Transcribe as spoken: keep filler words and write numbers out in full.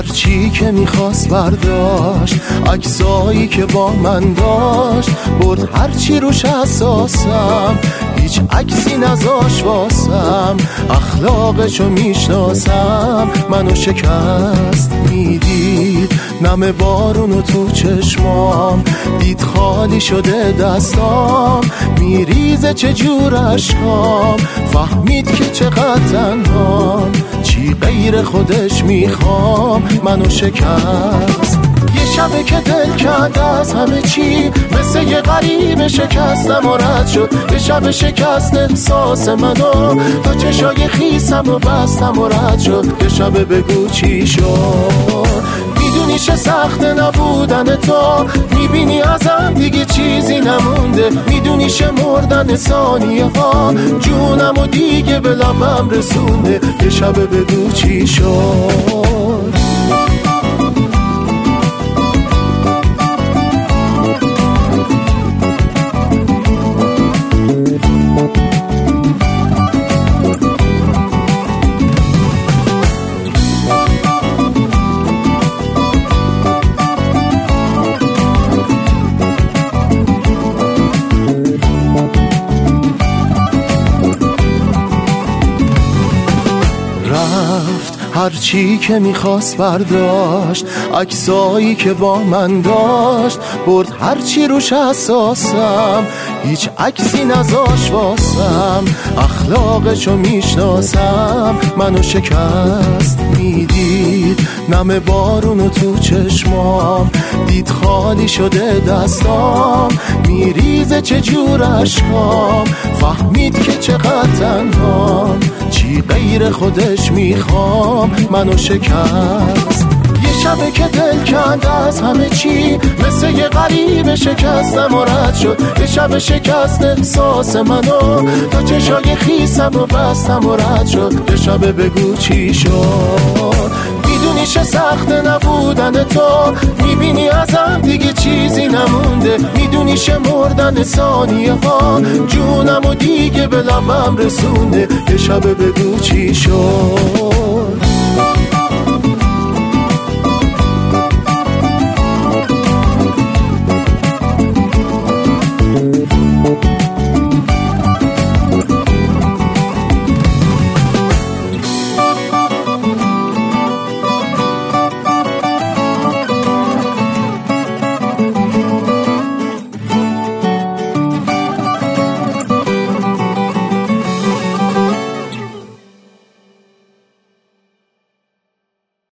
هرچی که میخواست برداشت، عکسایی که با من داشت برد، هرچی روش اساسم هیچ عکسی نذاش واسم. اخلاقشو میشناسم، منو شکست میدید، نم بارونو تو چشمام دید، خالی شده دستام میریزه چجور اشکام، فهمید که چقدر تنهام، چی غیر خودش میخوام، منو شکست. یه شبه که دل کرد از همه چی، مثل یه غریب شکستم و رد شد. یه شب شکست احساس منو، تا چشای خیسم و بستم و رد شد. یه شبه بگو چی شد، میدونی چه سخت نبودن تو، میبینی ازم دیگه چیزی نمونده، میدونی چه مردن ثانیه ها، جونم و دیگه به لبم رسونده. یه شبه بگو چی شد. هرچی که میخواست برداشت، عکسایی که با من داشت برد، هرچی روش اساسم هیچ عکسی نذاش واسم. اخلاقشو میشناسم، منو شکست میدید، نم بارونو تو چشمام دید، خالی شده دستام میریزه چجور اشکام، فهمید که چقدر تنهام، چی غیر خودش میخوام، منو شکست. یه شبه که دل کند از همه چی، مثل یه غریب شکستم و رد شد. یه شب شکست احساس منو، تا چشای خیسم و بستم و رد شد. یه شبه بگو چی شد، میدونی چه سخت نبودن تو، میبینی ازم دیگه چیزی نمونده، میدونی چه مردن ثانیه ها، جونم و دیگه به لبم رسونده. یه شبه بگو چی شد.